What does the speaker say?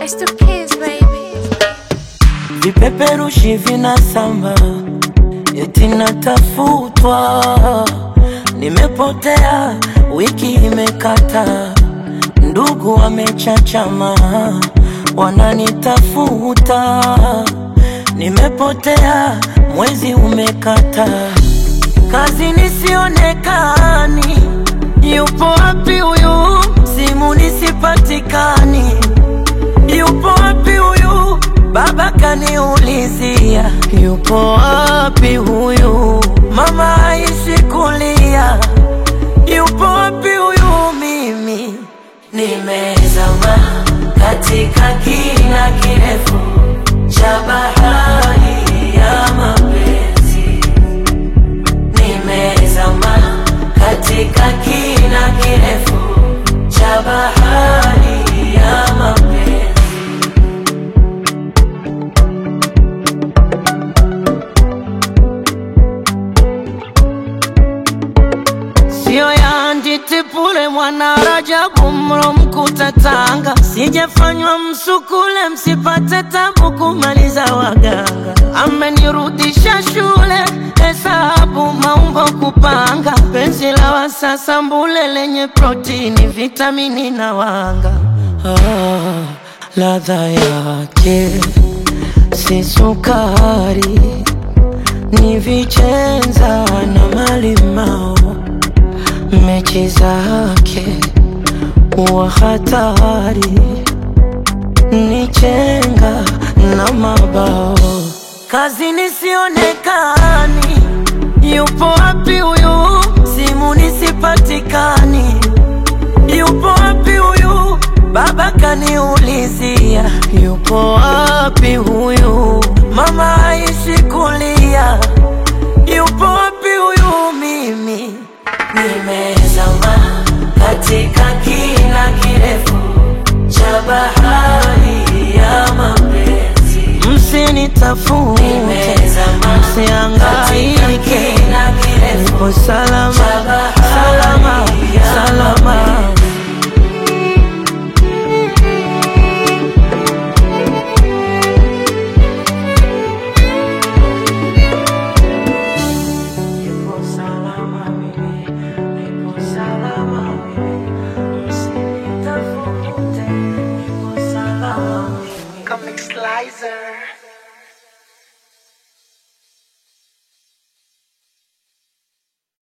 Mr. Kiss, baby. Vipeperushi vinasamba, eti natafutwa. Nimepotea, wiki imekata, ndugu wamechachama, wananitafuta. Nimepotea, mwezi umekata, kazi nisionekani. Yupo wapi huyu? Simu nisipatikani. Yupo wapi huyu? Baba kaniulizia. Yupo wapi huyu? Mama haishi kulia. Yupo wapi huyu? Mimi nimezama katika kina kirefu cha bahari ya mapenzi. Nimezama katika kina kirefu cha bahari ya mapenzi. Sio ya Nditipule mwana Rajabu mro mkuta Tanga. Sijafanywa msukule msipate tabu kumaliza waganga. Amenirudisha shule hesabu maumbo kupanga. Penzi la wasasa mbule lenye protini vitamini na wanga. Ladha yake si sukari, ni vichenza na malimao. Mechi zake wa hatari, ni chenga na mabao. Kazi nisionekani. Yupo wapi huyu? Simu nisipatikani. Yupo wapi huyu? Baba kaniulizia. Yupo wapi huyu? Mama haishi kulia. Yupo wapi huyu? Mimi nimezama katika kina kirefu cha bahari ya mapenzi. Msinitafute, msihangaike, nipo salama.